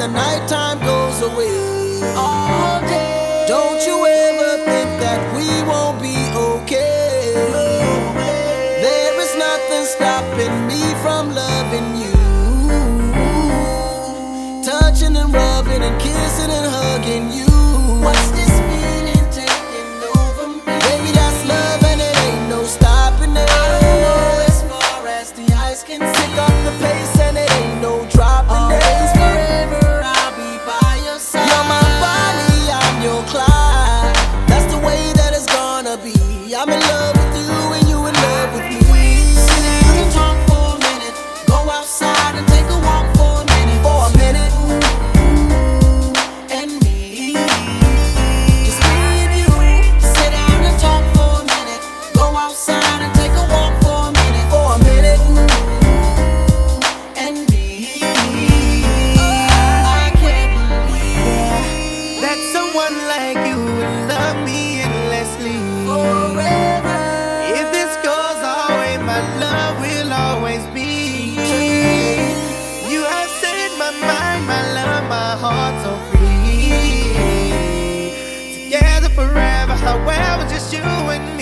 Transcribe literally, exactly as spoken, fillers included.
the nighttime goes away. All day. Don't you ever think that we won't be okay. There is nothing stopping me from loving you. Touching and rubbing and kissing and hugging you. What's this feeling taking over me? Baby, that's love and it ain't no stopping it. I don't know as far as the eyes can see. Pick up the pace and it ain't no dropping it. Always forever I'll be by your side. You're my body, I'm your Clyde. That's the way that it's gonna be. I'm in love with you and you in love with me. Sit down and talk for a minute. Go outside and take a walk for a minute. For a minute. Like you would love me endlessly forever. If this goes our way, my love will always be. You have set my mind, my love, my heart so free. Together forever, however, just you and me.